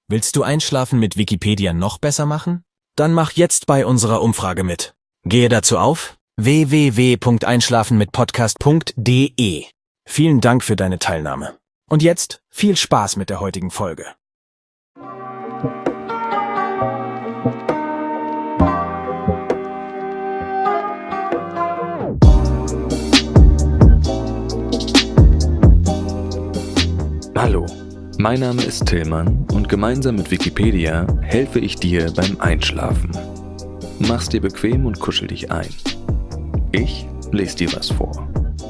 Willst du Einschlafen mit Wikipedia noch besser machen? Dann mach jetzt bei unserer Umfrage mit. Gehe dazu auf www.einschlafenmitpodcast.de. Vielen Dank für deine Teilnahme. Und jetzt viel Spaß mit der heutigen Folge. Hallo, mein Name ist Tillmann und gemeinsam mit Wikipedia helfe ich dir beim Einschlafen. Mach's dir bequem und kuschel dich ein. Ich lese dir was vor.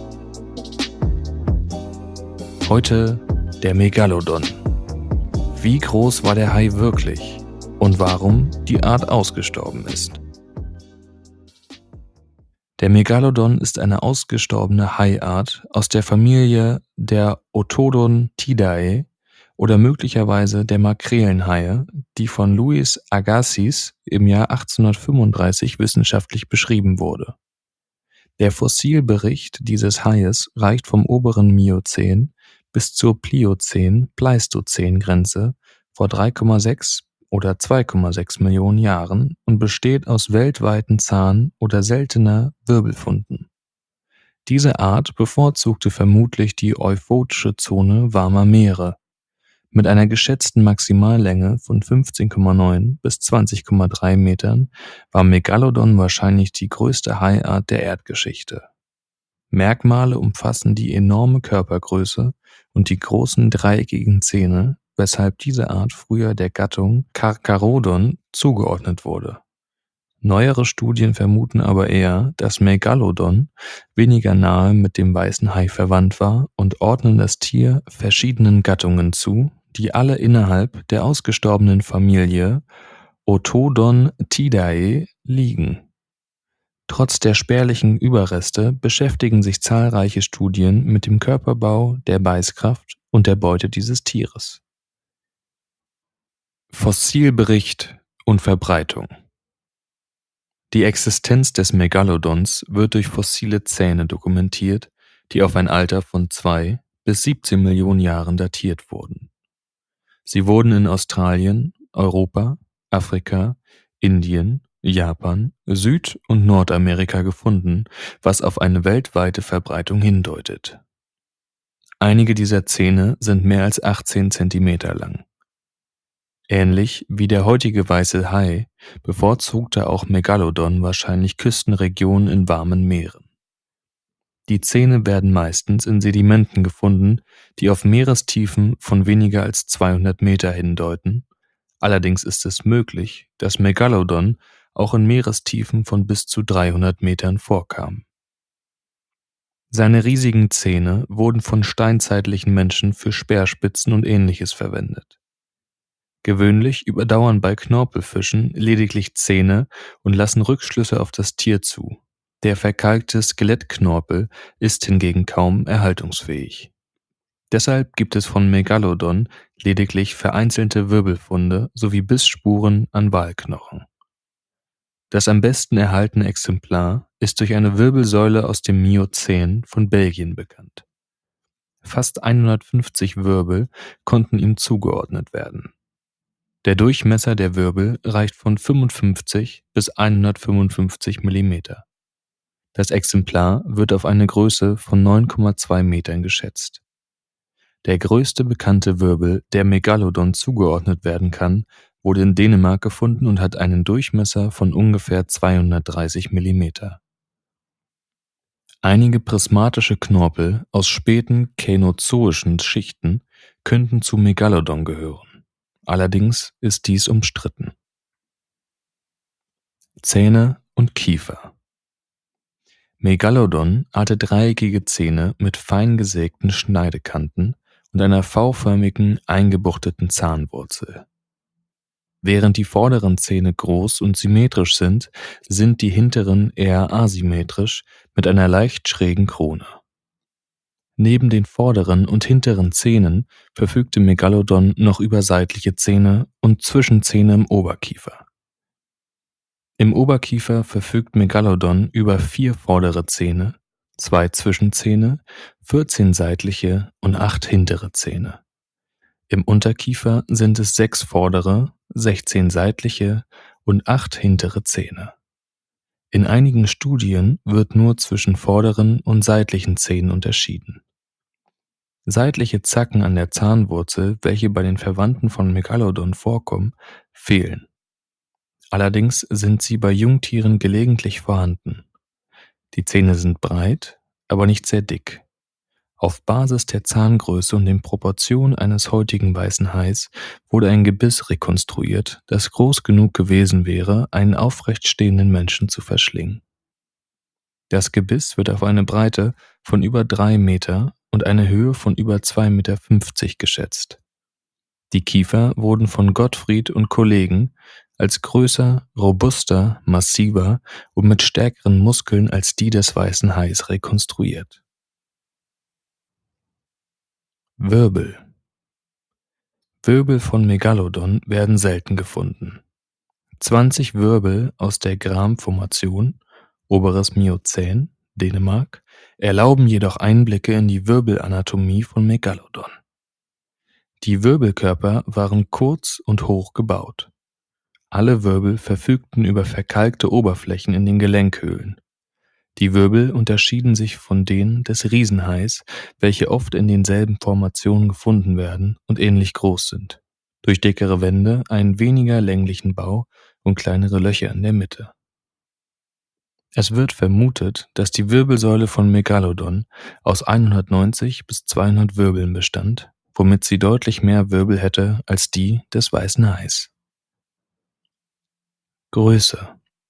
Heute der Megalodon. Wie groß war der Hai wirklich und warum die Art ausgestorben ist? Der Megalodon ist eine ausgestorbene Haiart aus der Familie der Otodontidae oder möglicherweise der Makrelenhaie, die von Louis Agassiz im Jahr 1835 wissenschaftlich beschrieben wurde. Der Fossilbericht dieses Haies reicht vom oberen Miozän bis zur Pliozän-Pleistozän-Grenze vor 3,6 oder 2,6 Millionen Jahren und besteht aus weltweiten Zahn- oder seltener Wirbelfunden. Diese Art bevorzugte vermutlich die euphotische Zone warmer Meere. Mit einer geschätzten Maximallänge von 15,9 bis 20,3 Metern war Megalodon wahrscheinlich die größte Haiart der Erdgeschichte. Merkmale umfassen die enorme Körpergröße und die großen dreieckigen Zähne, weshalb diese Art früher der Gattung Carcharodon zugeordnet wurde. Neuere Studien vermuten aber eher, dass Megalodon weniger nahe mit dem weißen Hai verwandt war und ordnen das Tier verschiedenen Gattungen zu, die alle innerhalb der ausgestorbenen Familie Otodontidae liegen. Trotz der spärlichen Überreste beschäftigen sich zahlreiche Studien mit dem Körperbau, der Beißkraft und der Beute dieses Tieres. Fossilbericht und Verbreitung. Die Existenz des Megalodons wird durch fossile Zähne dokumentiert, die auf ein Alter von 2 bis 17 Millionen Jahren datiert wurden. Sie wurden in Australien, Europa, Afrika, Indien, Japan, Süd- und Nordamerika gefunden, was auf eine weltweite Verbreitung hindeutet. Einige dieser Zähne sind mehr als 18 Zentimeter lang. Ähnlich wie der heutige weiße Hai bevorzugte auch Megalodon wahrscheinlich Küstenregionen in warmen Meeren. Die Zähne werden meistens in Sedimenten gefunden, die auf Meerestiefen von weniger als 200 Meter hindeuten. Allerdings ist es möglich, dass Megalodon auch in Meerestiefen von bis zu 300 Metern vorkam. Seine riesigen Zähne wurden von steinzeitlichen Menschen für Speerspitzen und Ähnliches verwendet. Gewöhnlich überdauern bei Knorpelfischen lediglich Zähne und lassen Rückschlüsse auf das Tier zu. Der verkalkte Skelettknorpel ist hingegen kaum erhaltungsfähig. Deshalb gibt es von Megalodon lediglich vereinzelte Wirbelfunde sowie Bissspuren an Walknochen. Das am besten erhaltene Exemplar ist durch eine Wirbelsäule aus dem Miozän von Belgien bekannt. Fast 150 Wirbel konnten ihm zugeordnet werden. Der Durchmesser der Wirbel reicht von 55 bis 155 mm. Das Exemplar wird auf eine Größe von 9,2 Metern geschätzt. Der größte bekannte Wirbel, der Megalodon zugeordnet werden kann, wurde in Dänemark gefunden und hat einen Durchmesser von ungefähr 230 mm. Einige prismatische Knorpel aus späten känozoischen Schichten könnten zu Megalodon gehören. Allerdings ist dies umstritten. Zähne und Kiefer. Megalodon hatte dreieckige Zähne mit fein gesägten Schneidekanten und einer V-förmigen, eingebuchteten Zahnwurzel. Während die vorderen Zähne groß und symmetrisch sind, sind die hinteren eher asymmetrisch mit einer leicht schrägen Krone. Neben den vorderen und hinteren Zähnen verfügte Megalodon noch über seitliche Zähne und Zwischenzähne im Oberkiefer. Im Oberkiefer verfügt Megalodon über 4 vordere Zähne, 2 Zwischenzähne, 14 seitliche und 8 hintere Zähne. Im Unterkiefer sind es 6 vordere, 16 seitliche und 8 hintere Zähne. In einigen Studien wird nur zwischen vorderen und seitlichen Zähnen unterschieden. Seitliche Zacken an der Zahnwurzel, welche bei den Verwandten von Megalodon vorkommen, fehlen. Allerdings sind sie bei Jungtieren gelegentlich vorhanden. Die Zähne sind breit, aber nicht sehr dick. Auf Basis der Zahngröße und den Proportionen eines heutigen weißen Hais wurde ein Gebiss rekonstruiert, das groß genug gewesen wäre, einen aufrecht stehenden Menschen zu verschlingen. Das Gebiss wird auf eine Breite von über 3 Meter und eine Höhe von über 2,50 Meter geschätzt. Die Kiefer wurden von Gottfried und Kollegen als größer, robuster, massiver und mit stärkeren Muskeln als die des weißen Hais rekonstruiert. Wirbel. Wirbel von Megalodon werden selten gefunden. 20 Wirbel aus der Gram-Formation, oberes Miozän, Dänemark, erlauben jedoch Einblicke in die Wirbelanatomie von Megalodon. Die Wirbelkörper waren kurz und hoch gebaut. Alle Wirbel verfügten über verkalkte Oberflächen in den Gelenkhöhlen. Die Wirbel unterschieden sich von denen des Riesenhais, welche oft in denselben Formationen gefunden werden und ähnlich groß sind, durch dickere Wände, einen weniger länglichen Bau und kleinere Löcher in der Mitte. Es wird vermutet, dass die Wirbelsäule von Megalodon aus 190 bis 200 Wirbeln bestand, womit sie deutlich mehr Wirbel hätte als die des weißen Hais. Größe.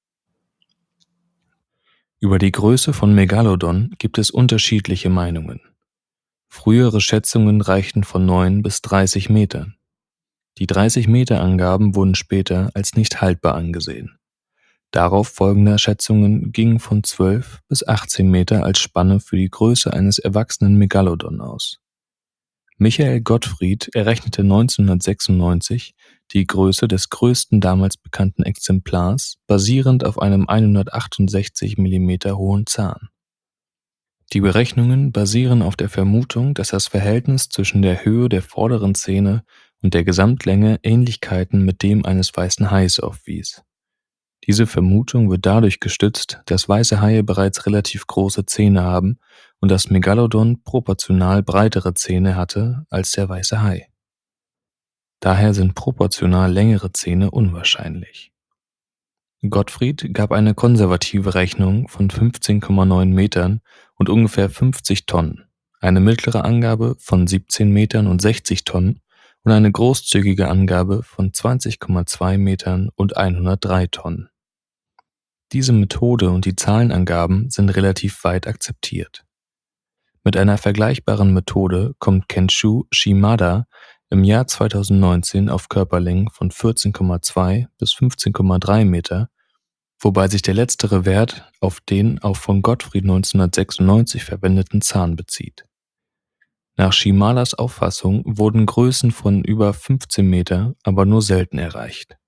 Über die Größe von Megalodon gibt es unterschiedliche Meinungen. Frühere Schätzungen reichten von 9 bis 30 Metern. Die 30-Meter-Angaben wurden später als nicht haltbar angesehen. Darauf folgende Schätzungen gingen von 12 bis 18 Meter als Spanne für die Größe eines erwachsenen Megalodon aus. Michael Gottfried errechnete 1996 die Größe des größten damals bekannten Exemplars basierend auf einem 168 mm hohen Zahn. Die Berechnungen basieren auf der Vermutung, dass das Verhältnis zwischen der Höhe der vorderen Zähne und der Gesamtlänge Ähnlichkeiten mit dem eines weißen Hais aufwies. Diese Vermutung wird dadurch gestützt, dass weiße Haie bereits relativ große Zähne haben und das Megalodon proportional breitere Zähne hatte als der weiße Hai. Daher sind proportional längere Zähne unwahrscheinlich. Gottfried gab eine konservative Rechnung von 15,9 Metern und ungefähr 50 Tonnen, eine mittlere Angabe von 17 Metern und 60 Tonnen und eine großzügige Angabe von 20,2 Metern und 103 Tonnen. Diese Methode und die Zahlenangaben sind relativ weit akzeptiert. Mit einer vergleichbaren Methode kommt Kenshu Shimada im Jahr 2019 auf Körperlängen von 14,2 bis 15,3 Meter, wobei sich der letztere Wert auf den auch von Gottfried 1996 verwendeten Zahn bezieht. Nach Shimadas Auffassung wurden Größen von über 15 Meter aber nur selten erreicht.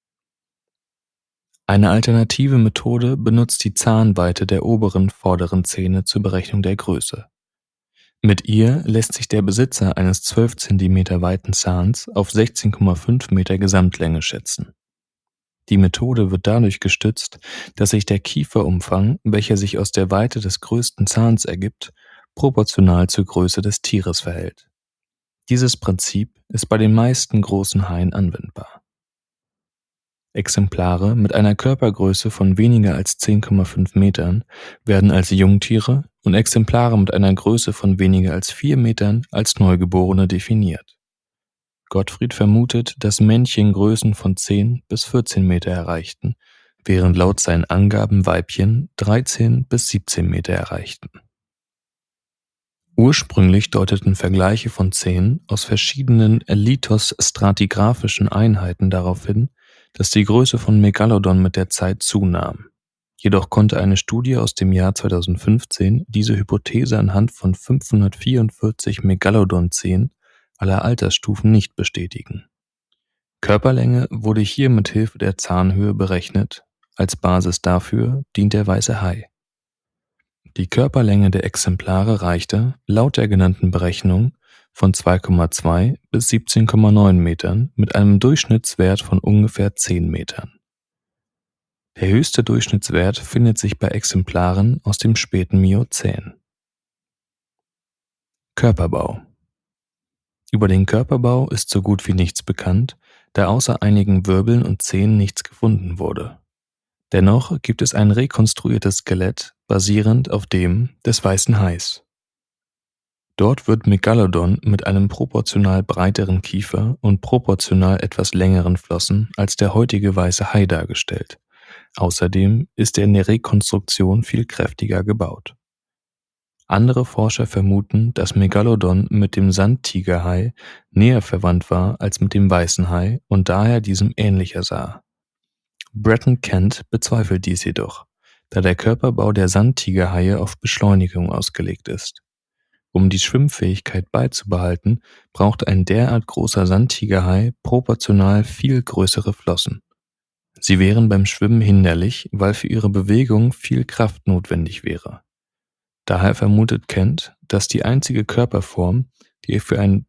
Eine alternative Methode benutzt die Zahnweite der oberen vorderen Zähne zur Berechnung der Größe. Mit ihr lässt sich der Besitzer eines 12 cm weiten Zahns auf 16,5 Meter Gesamtlänge schätzen. Die Methode wird dadurch gestützt, dass sich der Kieferumfang, welcher sich aus der Weite des größten Zahns ergibt, proportional zur Größe des Tieres verhält. Dieses Prinzip ist bei den meisten großen Haien anwendbar. Exemplare mit einer Körpergröße von weniger als 10,5 Metern werden als Jungtiere und Exemplare mit einer Größe von weniger als 4 Metern als Neugeborene definiert. Gottfried vermutet, dass Männchen Größen von 10 bis 14 Meter erreichten, während laut seinen Angaben Weibchen 13 bis 17 Meter erreichten. Ursprünglich deuteten Vergleiche von Zähnen aus verschiedenen lithostratigraphischen Einheiten darauf hin, dass die Größe von Megalodon mit der Zeit zunahm. Jedoch konnte eine Studie aus dem Jahr 2015 diese Hypothese anhand von 544 Megalodon-Zähnen aller Altersstufen nicht bestätigen. Körperlänge wurde hier mit Hilfe der Zahnhöhe berechnet, als Basis dafür dient der weiße Hai. Die Körperlänge der Exemplare reichte, laut der genannten Berechnung, von 2,2 bis 17,9 Metern mit einem Durchschnittswert von ungefähr 10 Metern. Der höchste Durchschnittswert findet sich bei Exemplaren aus dem späten Miozän. Körperbau. Über den Körperbau ist so gut wie nichts bekannt, da außer einigen Wirbeln und Zähnen nichts gefunden wurde. Dennoch gibt es ein rekonstruiertes Skelett basierend auf dem des weißen Hais. Dort wird Megalodon mit einem proportional breiteren Kiefer und proportional etwas längeren Flossen als der heutige weiße Hai dargestellt. Außerdem ist er in der Rekonstruktion viel kräftiger gebaut. Andere Forscher vermuten, dass Megalodon mit dem Sandtigerhai näher verwandt war als mit dem weißen Hai und daher diesem ähnlicher sah. Breton Kent bezweifelt dies jedoch, da der Körperbau der Sandtigerhaie auf Beschleunigung ausgelegt ist. Um die Schwimmfähigkeit beizubehalten, braucht ein derart großer Sandtigerhai proportional viel größere Flossen. Sie wären beim Schwimmen hinderlich, weil für ihre Bewegung viel Kraft notwendig wäre. Daher vermutet Kent, dass die einzige Körperform, die für einen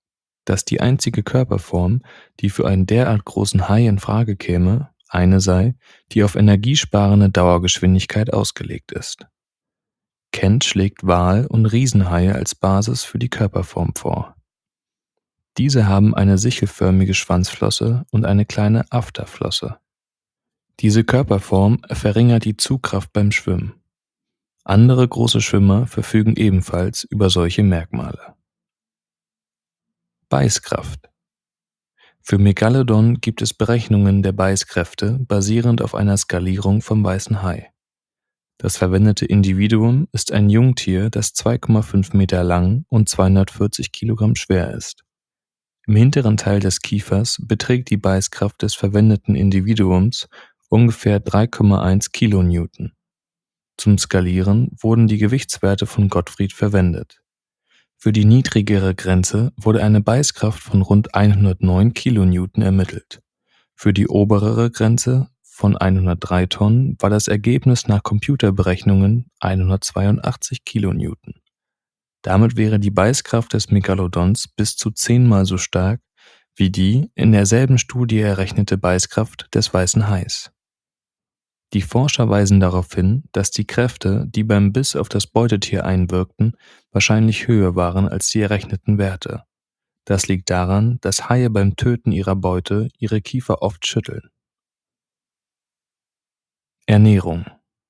derart großen Hai in Frage käme, eine sei, die auf energiesparende Dauergeschwindigkeit ausgelegt ist. Kent schlägt Wal- und Riesenhaie als Basis für die Körperform vor. Diese haben eine sichelförmige Schwanzflosse und eine kleine Afterflosse. Diese Körperform verringert die Zugkraft beim Schwimmen. Andere große Schwimmer verfügen ebenfalls über solche Merkmale. Beißkraft. Für Megalodon gibt es Berechnungen der Beißkräfte basierend auf einer Skalierung vom weißen Hai. Das verwendete Individuum ist ein Jungtier, das 2,5 Meter lang und 240 Kilogramm schwer ist. Im hinteren Teil des Kiefers beträgt die Beißkraft des verwendeten Individuums ungefähr 3,1 Kilonewton. Zum Skalieren wurden die Gewichtswerte von Gottfried verwendet. Für die niedrigere Grenze wurde eine Beißkraft von rund 109 Kilonewton ermittelt. Für die oberere Grenze von 103 Tonnen war das Ergebnis nach Computerberechnungen 182 Kilonewton. Damit wäre die Beißkraft des Megalodons bis zu 10-mal so stark wie die in derselben Studie errechnete Beißkraft des weißen Hais. Die Forscher weisen darauf hin, dass die Kräfte, die beim Biss auf das Beutetier einwirkten, wahrscheinlich höher waren als die errechneten Werte. Das liegt daran, dass Haie beim Töten ihrer Beute ihre Kiefer oft schütteln. Ernährung.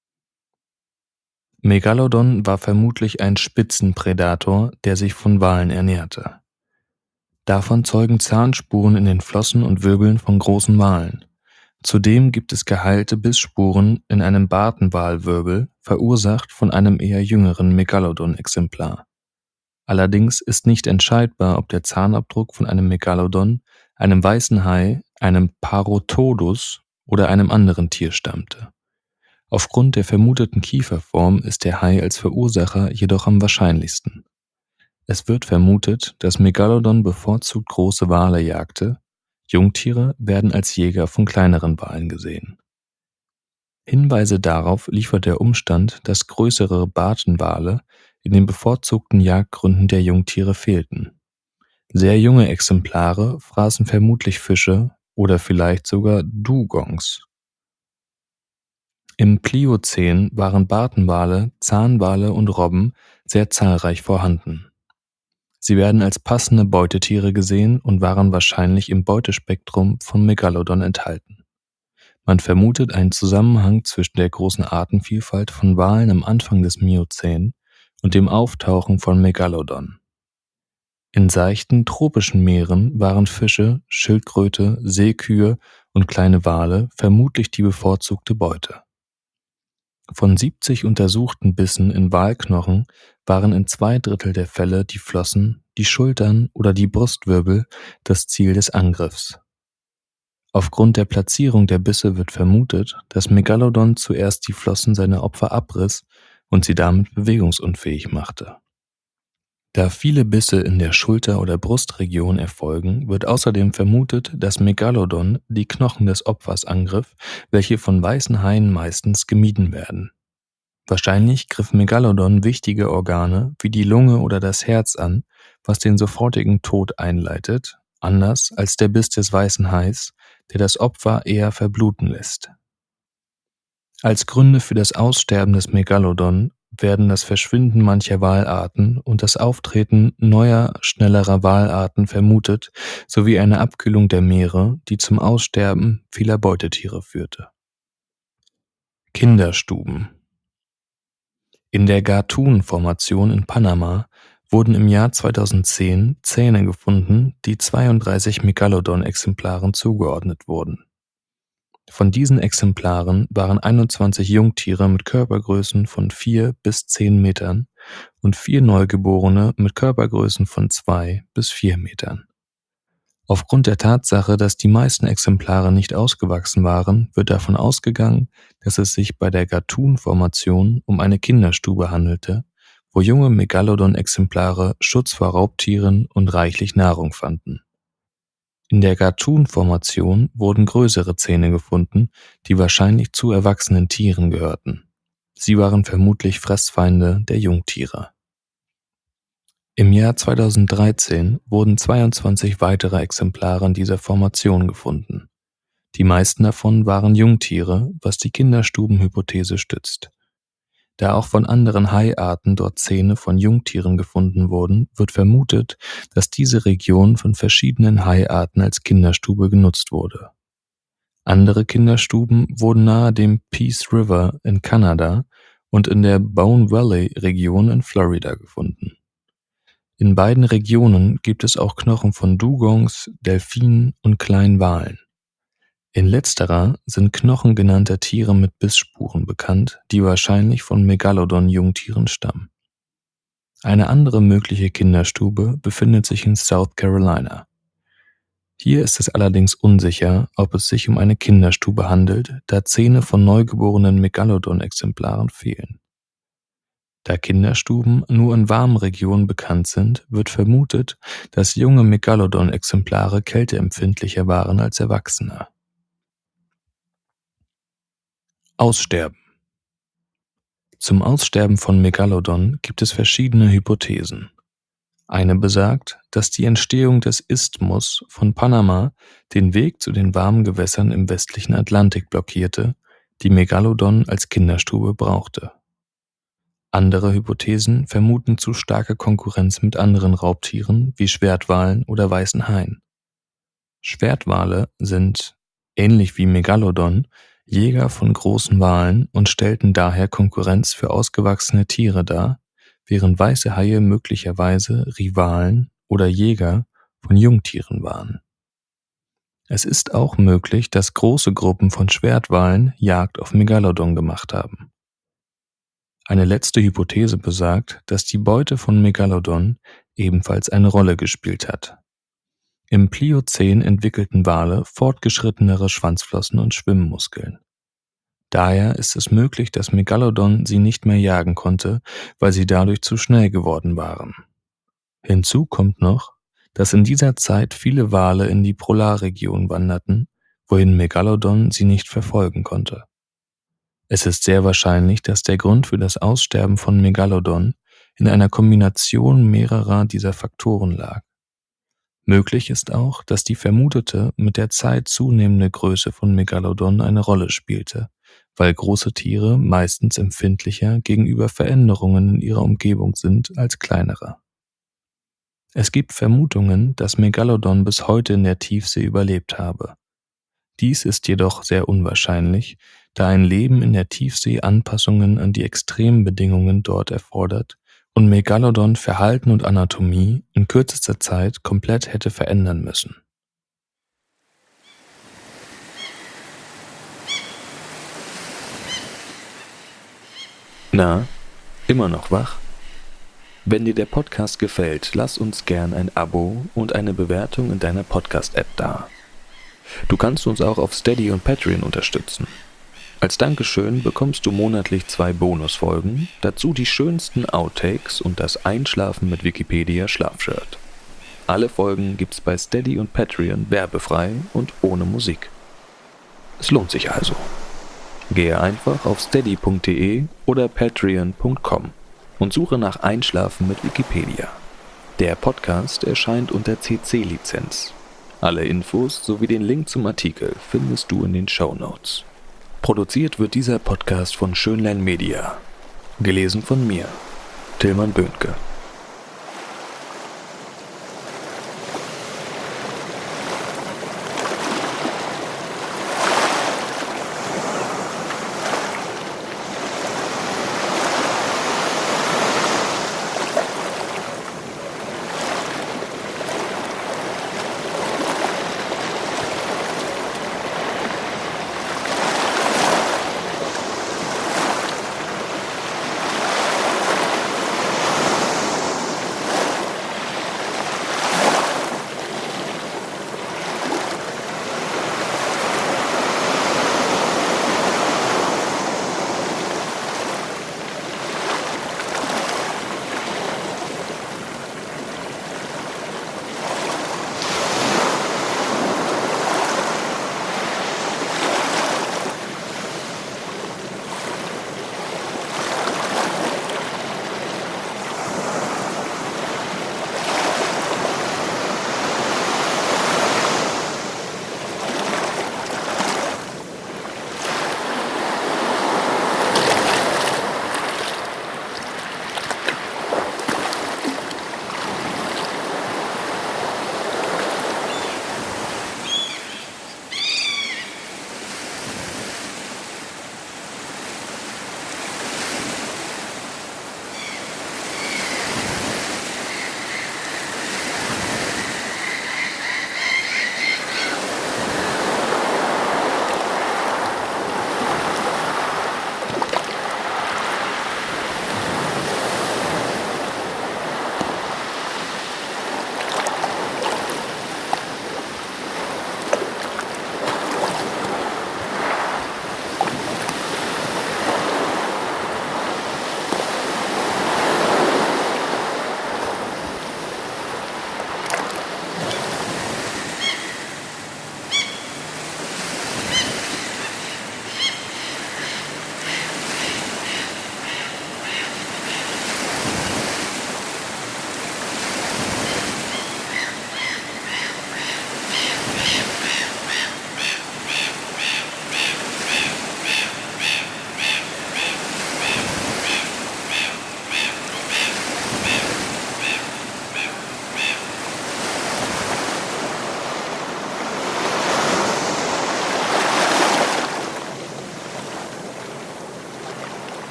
Megalodon war vermutlich ein Spitzenprädator, der sich von Walen ernährte. Davon zeugen Zahnspuren in den Flossen und Wirbeln von großen Walen. Zudem gibt es geheilte Bissspuren in einem Bartenwalwirbel, verursacht von einem eher jüngeren Megalodon-Exemplar. Allerdings ist nicht entscheidbar, ob der Zahnabdruck von einem Megalodon, einem weißen Hai, einem Parodontus oder einem anderen Tier stammte. Aufgrund der vermuteten Kieferform ist der Hai als Verursacher jedoch am wahrscheinlichsten. Es wird vermutet, dass Megalodon bevorzugt große Wale jagte. Jungtiere werden als Jäger von kleineren Walen gesehen. Hinweise darauf liefert der Umstand, dass größere Bartenwale in den bevorzugten Jagdgründen der Jungtiere fehlten. Sehr junge Exemplare fraßen vermutlich Fische oder vielleicht sogar Dugongs. Im Pliozän waren Bartenwale, Zahnwale und Robben sehr zahlreich vorhanden. Sie werden als passende Beutetiere gesehen und waren wahrscheinlich im Beutespektrum von Megalodon enthalten. Man vermutet einen Zusammenhang zwischen der großen Artenvielfalt von Walen am Anfang des Miozän und dem Auftauchen von Megalodon. In seichten tropischen Meeren waren Fische, Schildkröte, Seekühe und kleine Wale vermutlich die bevorzugte Beute. Von 70 untersuchten Bissen in Walknochen waren in 2/3 der Fälle die Flossen, die Schultern oder die Brustwirbel das Ziel des Angriffs. Aufgrund der Platzierung der Bisse wird vermutet, dass Megalodon zuerst die Flossen seiner Opfer abriss und sie damit bewegungsunfähig machte. Da viele Bisse in der Schulter- oder Brustregion erfolgen, wird außerdem vermutet, dass Megalodon die Knochen des Opfers angriff, welche von weißen Haien meistens gemieden werden. Wahrscheinlich griff Megalodon wichtige Organe wie die Lunge oder das Herz an, was den sofortigen Tod einleitet, anders als der Biss des weißen Hais, der das Opfer eher verbluten lässt. Als Gründe für das Aussterben des Megalodon werden das Verschwinden mancher Walarten und das Auftreten neuer, schnellerer Walarten vermutet, sowie eine Abkühlung der Meere, die zum Aussterben vieler Beutetiere führte. Kinderstuben. In der Gatun-Formation in Panama wurden im Jahr 2010 Zähne gefunden, die 32 Megalodon-Exemplaren zugeordnet wurden. Von diesen Exemplaren waren 21 Jungtiere mit Körpergrößen von 4 bis 10 Metern und 4 Neugeborene mit Körpergrößen von 2 bis 4 Metern. Aufgrund der Tatsache, dass die meisten Exemplare nicht ausgewachsen waren, wird davon ausgegangen, dass es sich bei der Gatun-Formation um eine Kinderstube handelte, wo junge Megalodon-Exemplare Schutz vor Raubtieren und reichlich Nahrung fanden. In der Gatun-Formation wurden größere Zähne gefunden, die wahrscheinlich zu erwachsenen Tieren gehörten. Sie waren vermutlich Fressfeinde der Jungtiere. Im Jahr 2013 wurden 22 weitere Exemplare dieser Formation gefunden. Die meisten davon waren Jungtiere, was die Kinderstubenhypothese stützt. Da auch von anderen Haiarten dort Zähne von Jungtieren gefunden wurden, wird vermutet, dass diese Region von verschiedenen Haiarten als Kinderstube genutzt wurde. Andere Kinderstuben wurden nahe dem Peace River in Kanada und in der Bone Valley Region in Florida gefunden. In beiden Regionen gibt es auch Knochen von Dugongs, Delfinen und kleinen Walen. In letzterer sind Knochen genannter Tiere mit Bissspuren bekannt, die wahrscheinlich von Megalodon-Jungtieren stammen. Eine andere mögliche Kinderstube befindet sich in South Carolina. Hier ist es allerdings unsicher, ob es sich um eine Kinderstube handelt, da Zähne von neugeborenen Megalodon-Exemplaren fehlen. Da Kinderstuben nur in warmen Regionen bekannt sind, wird vermutet, dass junge Megalodon-Exemplare kälteempfindlicher waren als Erwachsene. Aussterben. Zum Aussterben von Megalodon gibt es verschiedene Hypothesen. Eine besagt, dass die Entstehung des Isthmus von Panama den Weg zu den warmen Gewässern im westlichen Atlantik blockierte, die Megalodon als Kinderstube brauchte. Andere Hypothesen vermuten zu starke Konkurrenz mit anderen Raubtieren wie Schwertwalen oder weißen Haien. Schwertwale sind, ähnlich wie Megalodon, Jäger von großen Walen und stellten daher Konkurrenz für ausgewachsene Tiere dar, während weiße Haie möglicherweise Rivalen oder Jäger von Jungtieren waren. Es ist auch möglich, dass große Gruppen von Schwertwalen Jagd auf Megalodon gemacht haben. Eine letzte Hypothese besagt, dass die Beute von Megalodon ebenfalls eine Rolle gespielt hat. Im Pliozän entwickelten Wale fortgeschrittenere Schwanzflossen und Schwimmmuskeln. Daher ist es möglich, dass Megalodon sie nicht mehr jagen konnte, weil sie dadurch zu schnell geworden waren. Hinzu kommt noch, dass in dieser Zeit viele Wale in die Polarregion wanderten, wohin Megalodon sie nicht verfolgen konnte. Es ist sehr wahrscheinlich, dass der Grund für das Aussterben von Megalodon in einer Kombination mehrerer dieser Faktoren lag. Möglich ist auch, dass die vermutete, mit der Zeit zunehmende Größe von Megalodon eine Rolle spielte, weil große Tiere meistens empfindlicher gegenüber Veränderungen in ihrer Umgebung sind als kleinere. Es gibt Vermutungen, dass Megalodon bis heute in der Tiefsee überlebt habe. Dies ist jedoch sehr unwahrscheinlich, da ein Leben in der Tiefsee Anpassungen an die extremen Bedingungen dort erfordert und Megalodon Verhalten und Anatomie in kürzester Zeit komplett hätte verändern müssen. Na, immer noch wach? Wenn dir der Podcast gefällt, lass uns gern ein Abo und eine Bewertung in deiner Podcast-App da. Du kannst uns auch auf Steady und Patreon unterstützen. Als Dankeschön bekommst du monatlich 2 Bonusfolgen, dazu die schönsten Outtakes und das Einschlafen mit Wikipedia Schlafshirt. Alle Folgen gibt's bei Steady und Patreon werbefrei und ohne Musik. Es lohnt sich also. Gehe einfach auf steady.de oder patreon.com und suche nach Einschlafen mit Wikipedia. Der Podcast erscheint unter CC-Lizenz. Alle Infos sowie den Link zum Artikel findest du in den Shownotes. Produziert wird dieser Podcast von Schönlein Media. Gelesen von mir, Tilman Böhnke.